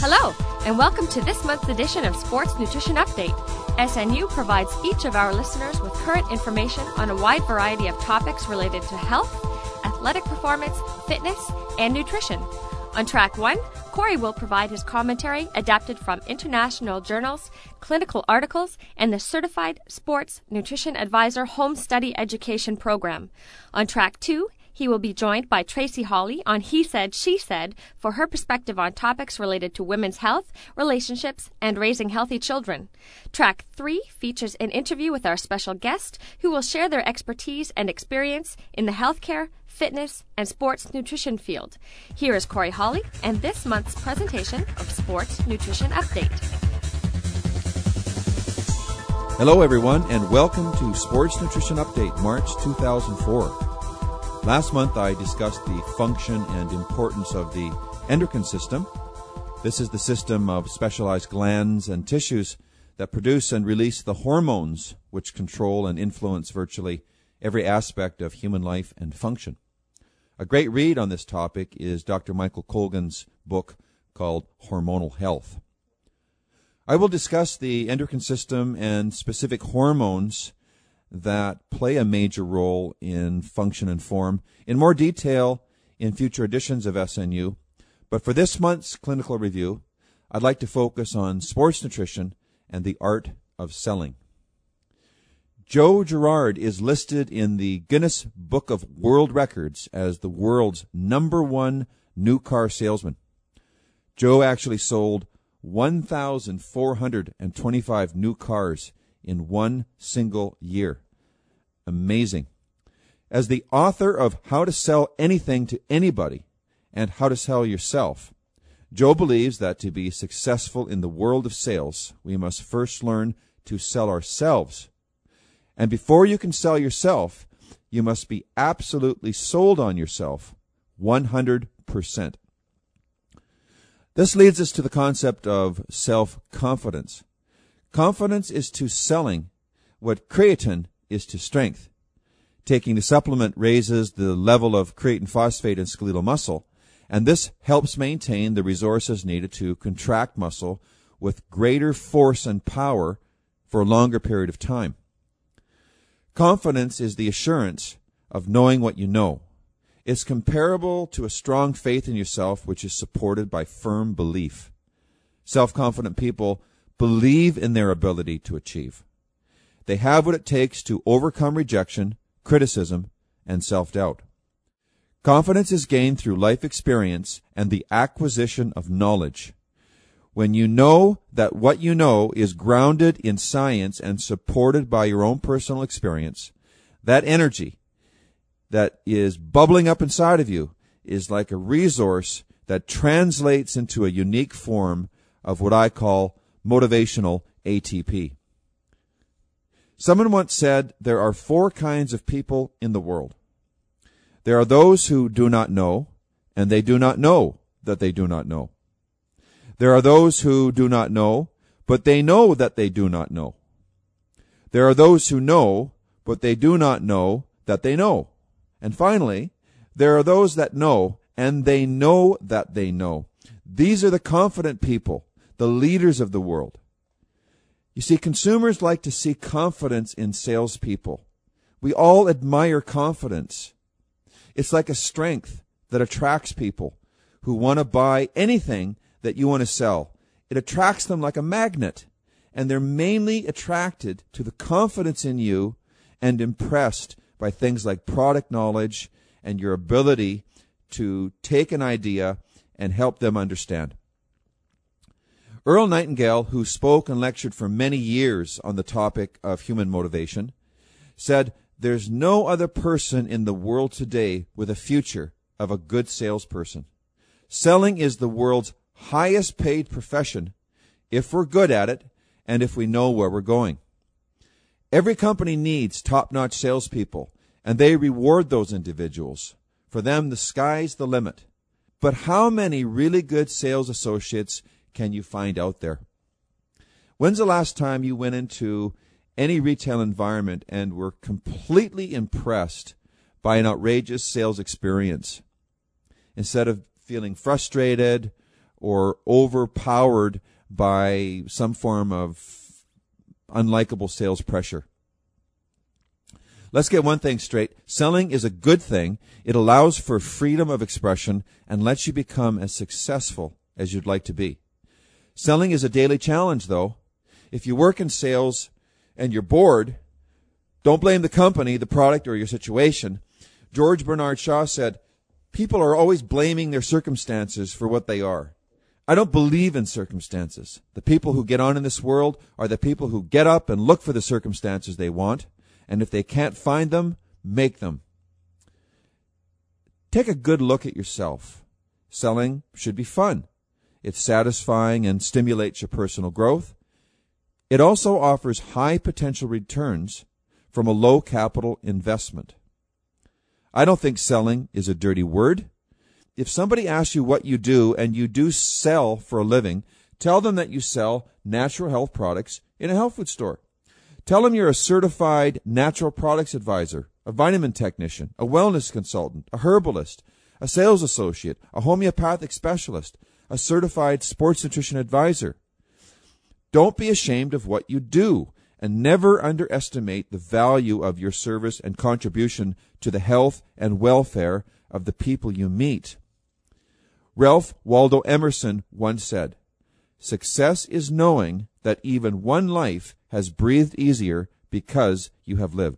Hello, and welcome to this month's edition of Sports Nutrition Update. SNU provides each of our listeners with current information on a wide variety of topics related to health, athletic performance, fitness, and nutrition. On track 1, Corey will provide his commentary adapted from international journals, clinical articles, and the Certified Sports Nutrition Advisor Home Study Education Program. On track 2, he will be joined by Tracy Hawley on He Said, She Said for her perspective on topics related to women's health, relationships, and raising healthy children. Track 3 features an interview with our special guest who will share their expertise and experience in the healthcare, fitness, and sports nutrition field. Here is Corey Hawley and this month's presentation of Sports Nutrition Update. Hello everyone, and welcome to Sports Nutrition Update, March 2004. Last month I discussed the function and importance of the endocrine system. This is the system of specialized glands and tissues that produce and release the hormones which control and influence virtually every aspect of human life and function. A great read on this topic is Dr. Michael Colgan's book called Hormonal Health. I will discuss the endocrine system and specific hormones that play a major role in function and form in more detail in future editions of SNU. But for this month's clinical review, I'd like to focus on sports nutrition and the art of selling. Joe Girard is listed in the Guinness Book of World Records as the world's #1 new car salesman. Joe actually sold 1,425 new cars in one single year. Amazing. As the author of How to Sell Anything to Anybody and How to Sell Yourself, Joe believes that to be successful in the world of sales, we must first learn to sell ourselves. And before you can sell yourself, you must be absolutely sold on yourself, 100%. This leads us to the concept of self-confidence. Confidence is to selling what creatine is to strength. Taking the supplement raises the level of creatine phosphate in skeletal muscle, and this helps maintain the resources needed to contract muscle with greater force and power for a longer period of time. Confidence is the assurance of knowing what you know. It's comparable to a strong faith in yourself which is supported by firm belief. Self-confident people believe in their ability to achieve. They have what it takes to overcome rejection, criticism, and self-doubt. Confidence is gained through life experience and the acquisition of knowledge. When you know that what you know is grounded in science and supported by your own personal experience, that energy that is bubbling up inside of you is like a resource that translates into a unique form of what I call motivational ATP. Someone once said there are 4 kinds of people in the world. There are those who do not know, and they do not know that they do not know. There are those who do not know, but they know that they do not know. There are those who know, but they do not know that they know. And finally, there are those that know, and they know that they know. These are the confident people, the leaders of the world. You see, consumers like to see confidence in salespeople. We all admire confidence. It's like a strength that attracts people who want to buy anything that you want to sell. It attracts them like a magnet, and they're mainly attracted to the confidence in you and impressed by things like product knowledge and your ability to take an idea and help them understand. Earl Nightingale, who spoke and lectured for many years on the topic of human motivation, said, "There's no other person in the world today with a future of a good salesperson. Selling is the world's highest paid profession if we're good at it and if we know where we're going. Every company needs top-notch salespeople, and they reward those individuals. For them, the sky's the limit. But how many really good sales associates can you find out there? When's the last time you went into any retail environment and were completely impressed by an outrageous sales experience? Instead of feeling frustrated or overpowered by some form of unlikable sales pressure. Let's get one thing straight. Selling is a good thing. It allows for freedom of expression and lets you become as successful as you'd like to be. Selling is a daily challenge, though. If you work in sales and you're bored, don't blame the company, the product, or your situation. George Bernard Shaw said, "People are always blaming their circumstances for what they are." I don't believe in circumstances. The people who get on in this world are the people who get up and look for the circumstances they want, and if they can't find them, make them. Take a good look at yourself. Selling should be fun. It's satisfying and stimulates your personal growth. It also offers high potential returns from a low capital investment. I don't think selling is a dirty word. If somebody asks you what you do and you do sell for a living, tell them that you sell natural health products in a health food store. Tell them you're a certified natural products advisor, a vitamin technician, a wellness consultant, a herbalist, a sales associate, a homeopathic specialist, a certified sports nutrition advisor. Don't be ashamed of what you do, and never underestimate the value of your service and contribution to the health and welfare of the people you meet. Ralph Waldo Emerson once said, "Success is knowing that even one life has breathed easier because you have lived."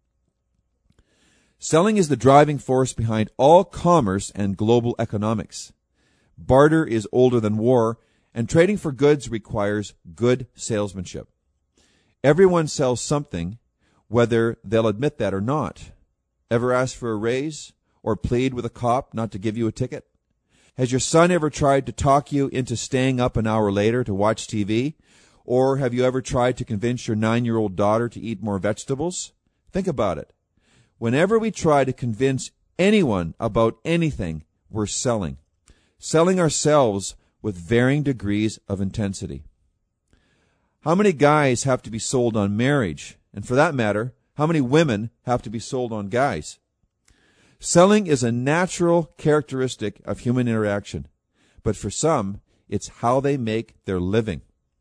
Selling is the driving force behind all commerce and global economics. Barter is older than war, and trading for goods requires good salesmanship. Everyone sells something, whether they'll admit that or not. Ever ask for a raise or plead with a cop not to give you a ticket? Has your son ever tried to talk you into staying up an hour later to watch TV? Or have you ever tried to convince your 9-year-old daughter to eat more vegetables? Think about it. Whenever we try to convince anyone about anything, we're selling. Selling ourselves with varying degrees of intensity. How many guys have to be sold on marriage? And for that matter, how many women have to be sold on guys? Selling is a natural characteristic of human interaction, but for some, it's how they make their living.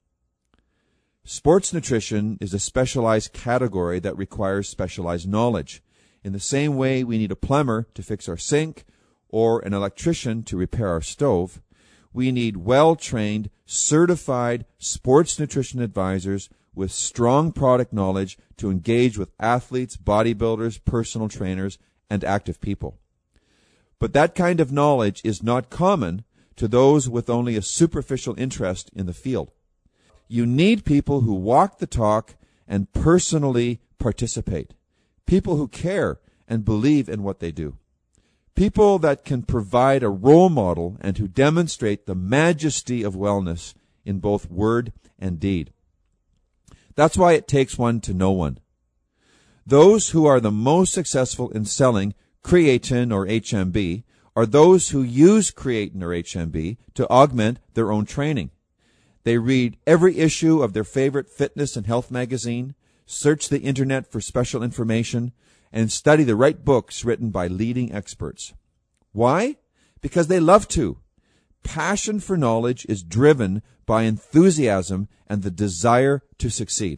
Sports nutrition is a specialized category that requires specialized knowledge. In the same way we need a plumber to fix our sink or an electrician to repair our stove, we need well-trained, certified sports nutrition advisors with strong product knowledge to engage with athletes, bodybuilders, personal trainers, and active people. But that kind of knowledge is not common to those with only a superficial interest in the field. You need people who walk the talk and personally participate. People who care and believe in what they do. People that can provide a role model and who demonstrate the majesty of wellness in both word and deed. That's why it takes one to know one. Those who are the most successful in selling creatine or HMB are those who use creatine or HMB to augment their own training. They read every issue of their favorite fitness and health magazine, search the internet for special information, and study the right books written by leading experts. Why? Because they love to. Passion for knowledge is driven by enthusiasm and the desire to succeed.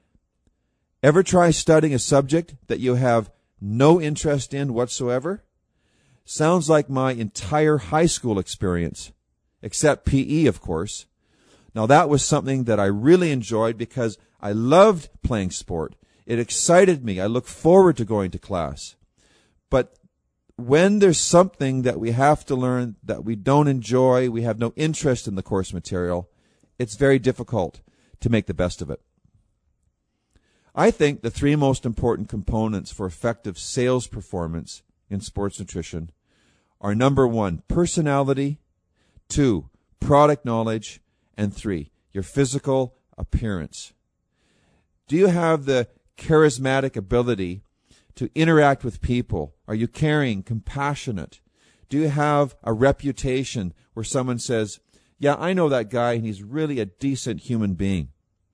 Ever try studying a subject that you have no interest in whatsoever? Sounds like my entire high school experience, except PE, of course. Now, that was something that I really enjoyed because I loved playing sport. It excited me. I look forward to going to class. But when there's something that we have to learn that we don't enjoy, we have no interest in the course material, it's very difficult to make the best of it. I think the 3 most important components for effective sales performance in sports nutrition are: number 1, personality; 2, product knowledge; and 3, your physical appearance. Do you have the charismatic ability to interact with people? Are you caring, compassionate? Do you have a reputation where someone says, "Yeah, I know that guy and he's really a decent human being"?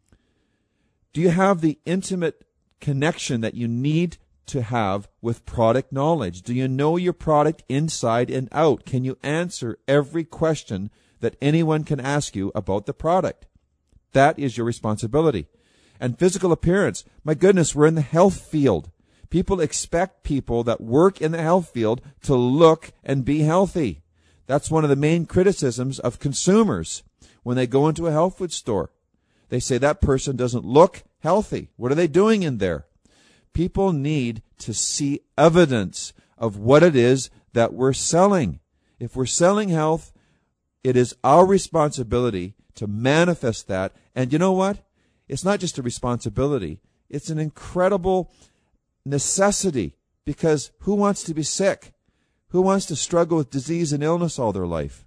Do you have the intimate connection that you need to have with product knowledge? Do you know your product inside and out? Can you answer every question that anyone can ask you about the product. That is your responsibility. And physical appearance. My goodness, we're in the health field. People expect people that work in the health field to look and be healthy. That's one of the main criticisms of consumers when they go into a health food store. They say that person doesn't look healthy. What are they doing in there? People need to see evidence of what it is that we're selling. If we're selling health, it is our responsibility to manifest that. And you know what? It's not just a responsibility. It's an incredible necessity, because who wants to be sick? Who wants to struggle with disease and illness all their life?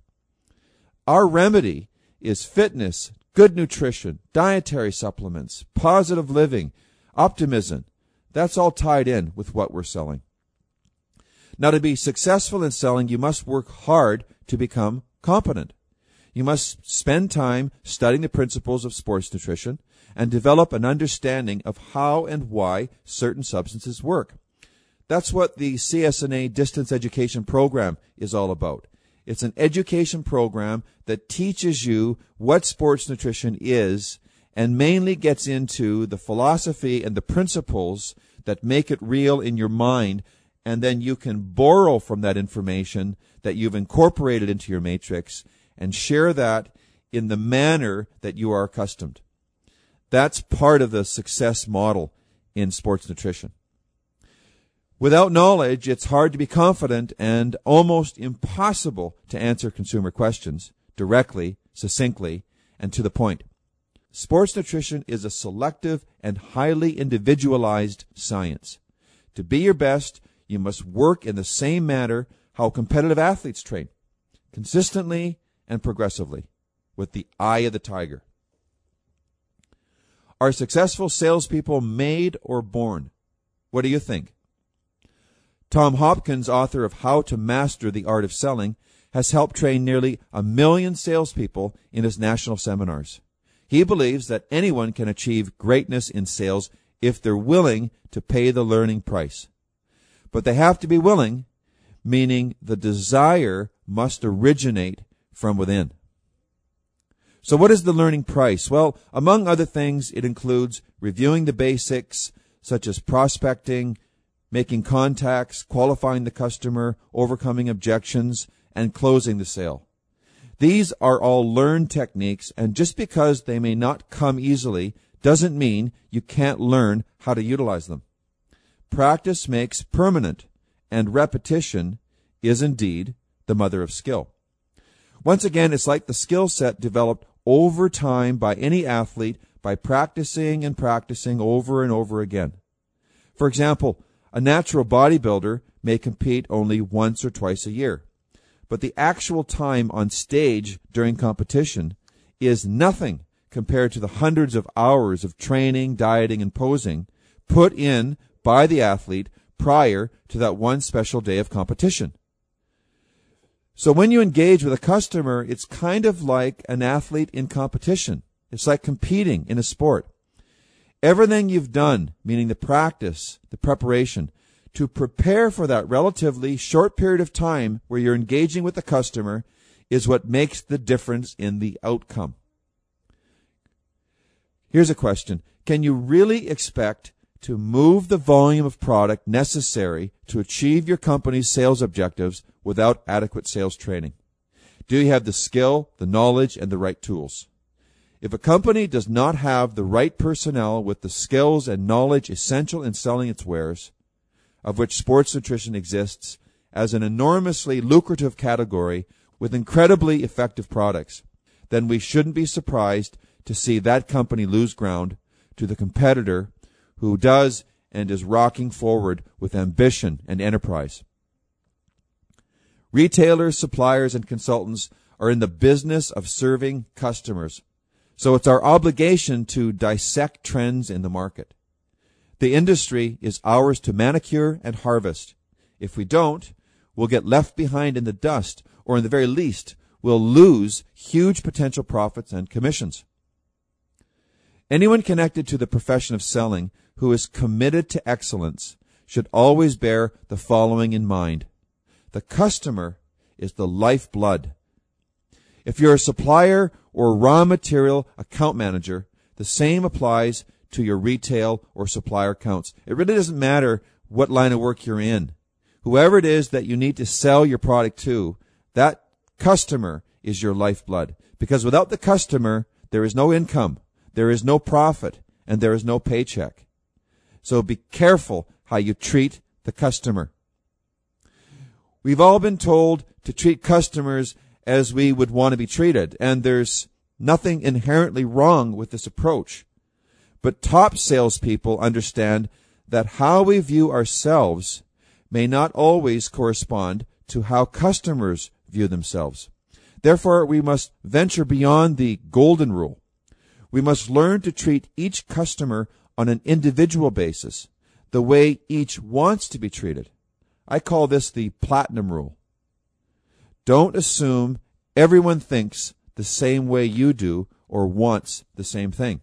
Our remedy is fitness, good nutrition, dietary supplements, positive living, optimism. That's all tied in with what we're selling. Now, to be successful in selling, you must work hard to become competent. You must spend time studying the principles of sports nutrition and develop an understanding of how and why certain substances work. That's what the CSNA Distance Education Program is all about. It's an education program that teaches you what sports nutrition is and mainly gets into the philosophy and the principles that make it real in your mind, and then you can borrow from that information that you've incorporated into your matrix and share that in the manner that you are accustomed. That's part of the success model in sports nutrition. Without knowledge, it's hard to be confident and almost impossible to answer consumer questions directly, succinctly, and to the point. Sports nutrition is a selective and highly individualized science. To be your best, you must work in the same manner how competitive athletes train, consistently and progressively, with the eye of the tiger. Are successful salespeople made or born? What do you think? Tom Hopkins, author of How to Master the Art of Selling, has helped train nearly 1 million salespeople in his national seminars. He believes that anyone can achieve greatness in sales if they're willing to pay the learning price. But they have to be willing, meaning the desire must originate from within. So what is the learning price? Well, among other things, it includes reviewing the basics, such as prospecting, making contacts, qualifying the customer, overcoming objections, and closing the sale. These are all learned techniques, and just because they may not come easily doesn't mean you can't learn how to utilize them. Practice makes permanent, and repetition is indeed the mother of skill. Once again, it's like the skill set developed over time by any athlete by practicing and practicing over and over again. For example, a natural bodybuilder may compete only once or twice a year, but the actual time on stage during competition is nothing compared to the hundreds of hours of training, dieting, and posing put in by the athlete prior to that one special day of competition. So when you engage with a customer, it's kind of like an athlete in competition. It's like competing in a sport. Everything you've done, meaning the practice, the preparation, to prepare for that relatively short period of time where you're engaging with the customer is what makes the difference in the outcome. Here's a question. Can you really expect to move the volume of product necessary to achieve your company's sales objectives without adequate sales training? Do you have the skill, the knowledge, and the right tools? If a company does not have the right personnel with the skills and knowledge essential in selling its wares, of which sports nutrition exists as an enormously lucrative category with incredibly effective products, then we shouldn't be surprised to see that company lose ground to the competitor who does and is rocking forward with ambition and enterprise. Retailers, suppliers, and consultants are in the business of serving customers, so it's our obligation to dissect trends in the market. The industry is ours to manicure and harvest. If we don't, we'll get left behind in the dust, or in the very least, we'll lose huge potential profits and commissions. Anyone connected to the profession of selling who is committed to excellence should always bear the following in mind. The customer is the lifeblood. If you're a supplier or raw material account manager, the same applies to your retail or supplier accounts. It really doesn't matter what line of work you're in. Whoever it is that you need to sell your product to, that customer is your lifeblood. Because without the customer, there is no income, there is no profit, and there is no paycheck. So be careful how you treat the customer. We've all been told to treat customers as we would want to be treated, and there's nothing inherently wrong with this approach. But top salespeople understand that how we view ourselves may not always correspond to how customers view themselves. Therefore, we must venture beyond the golden rule. We must learn to treat each customer on an individual basis, the way each wants to be treated. I call this the platinum rule. Don't assume everyone thinks the same way you do or wants the same thing.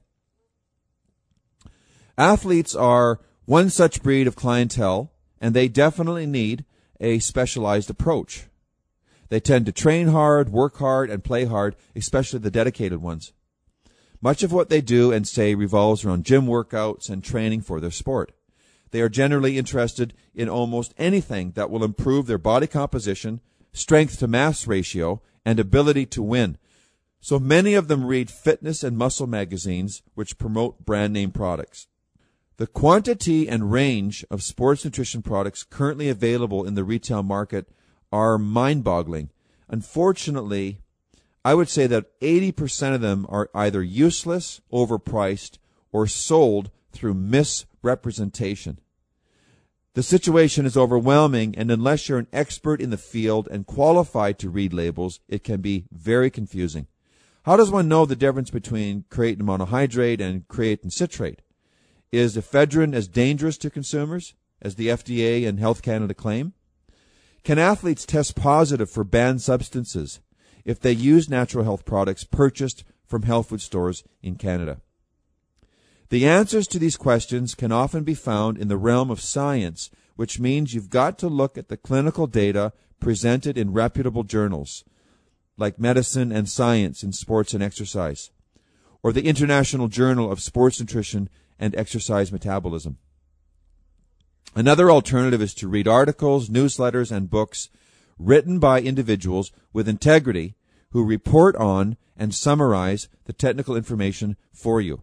Athletes are one such breed of clientele, and they definitely need a specialized approach. They tend to train hard, work hard, and play hard, especially the dedicated ones. Much of what they do and say revolves around gym workouts and training for their sport. They are generally interested in almost anything that will improve their body composition, strength to mass ratio, and ability to win. So many of them read fitness and muscle magazines which promote brand name products. The quantity and range of sports nutrition products currently available in the retail market are mind-boggling. Unfortunately, I would say that 80% of them are either useless, overpriced, or sold through misrepresentation. The situation is overwhelming, and unless you're an expert in the field and qualified to read labels, it can be very confusing. How does one know the difference between creatine monohydrate and creatine citrate? Is ephedrine as dangerous to consumers as the FDA and Health Canada claim? Can athletes test positive for banned substances if they use natural health products purchased from health food stores in Canada? The answers to these questions can often be found in the realm of science, which means you've got to look at the clinical data presented in reputable journals like Medicine and Science in Sports and Exercise, or the International Journal of Sports Nutrition and Exercise Metabolism. Another alternative is to read articles, newsletters, and books written by individuals with integrity who report on and summarize the technical information for you.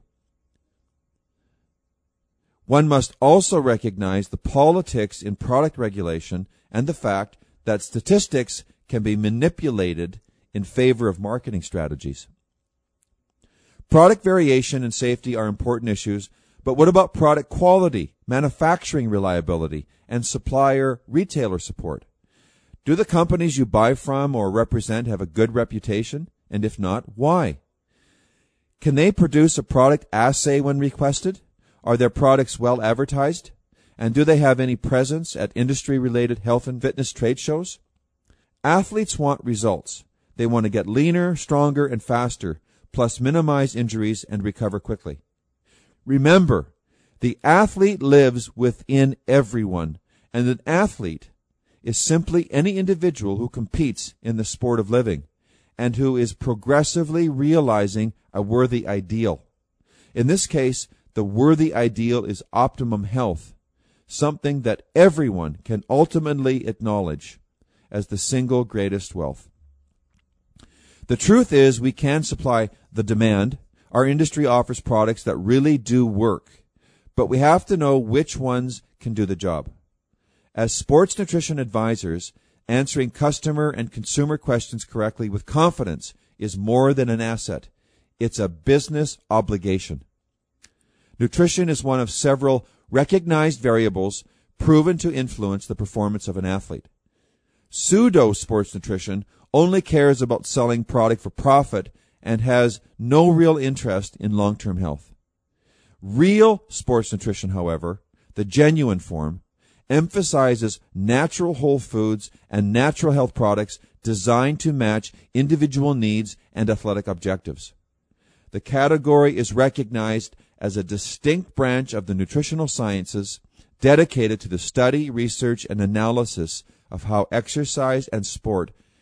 One must also recognize the politics in product regulation and the fact that statistics can be manipulated in favor of marketing strategies. Product variation and safety are important issues, but what about product quality, manufacturing reliability, and supplier-retailer support? Do the companies you buy from or represent have a good reputation? And if not, why? Can they produce a product assay when requested? Are their products well advertised? And do they have any presence at industry-related health and fitness trade shows? Athletes want results. They want to get leaner, stronger, and faster, plus minimize injuries and recover quickly. Remember, the athlete lives within everyone, and an athlete is simply any individual who competes in the sport of living and who is progressively realizing a worthy ideal. In this case, the worthy ideal is optimum health, something that everyone can ultimately acknowledge as the single greatest wealth. The truth is we can supply the demand. Our industry offers products that really do work, but we have to know which ones can do the job. As sports nutrition advisors, answering customer and consumer questions correctly with confidence is more than an asset. It's a business obligation. Nutrition is one of several recognized variables proven to influence the performance of an athlete. Pseudo-sports nutrition only cares about selling product for profit and has no real interest in long-term health. Real sports nutrition, however, the genuine form, emphasizes natural whole foods and natural health products designed to match individual needs and athletic objectives. The category is recognized as a distinct branch of the nutritional sciences dedicated to the study, research, and analysis of how exercise and sport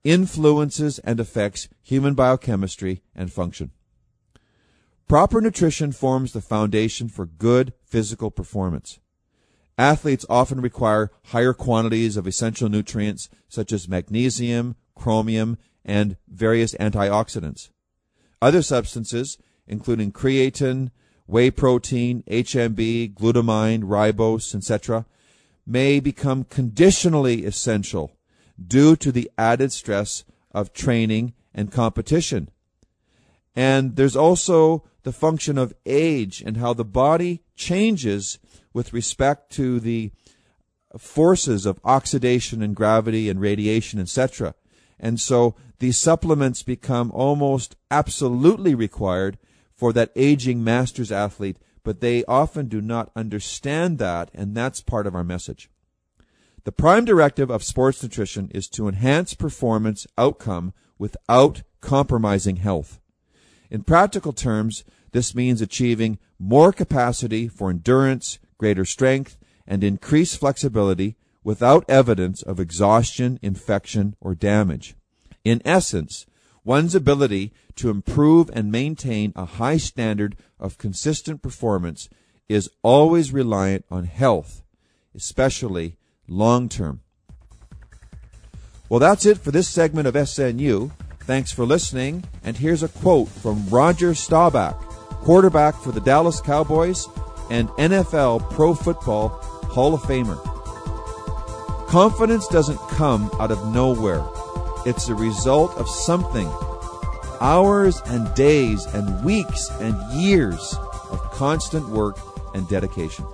influences and affects human biochemistry and function. Proper nutrition forms the foundation for good physical performance. Athletes often require higher quantities of essential nutrients such as magnesium, chromium, and various antioxidants. Other substances, including creatine, whey protein, HMB, glutamine, ribose, etc., may become conditionally essential due to the added stress of training and competition. And there's also the function of age and how the body changes with respect to the forces of oxidation and gravity and radiation, etc. And so these supplements become almost absolutely required for that aging masters athlete, but they often do not understand that, and that's part of our message. The prime directive of sports nutrition is to enhance performance outcome without compromising health. In practical terms, this means achieving more capacity for endurance, greater strength, and increased flexibility without evidence of exhaustion, infection, or damage. In essence, one's ability to improve and maintain a high standard of consistent performance is always reliant on health, especially long-term. Well, that's it for this segment of SNU. Thanks for listening, and here's a quote from Roger Staubach, quarterback for the Dallas Cowboys and NFL Pro Football Hall of Famer. Confidence doesn't come out of nowhere. It's a result of something. Hours and days and weeks and years of constant work and dedication.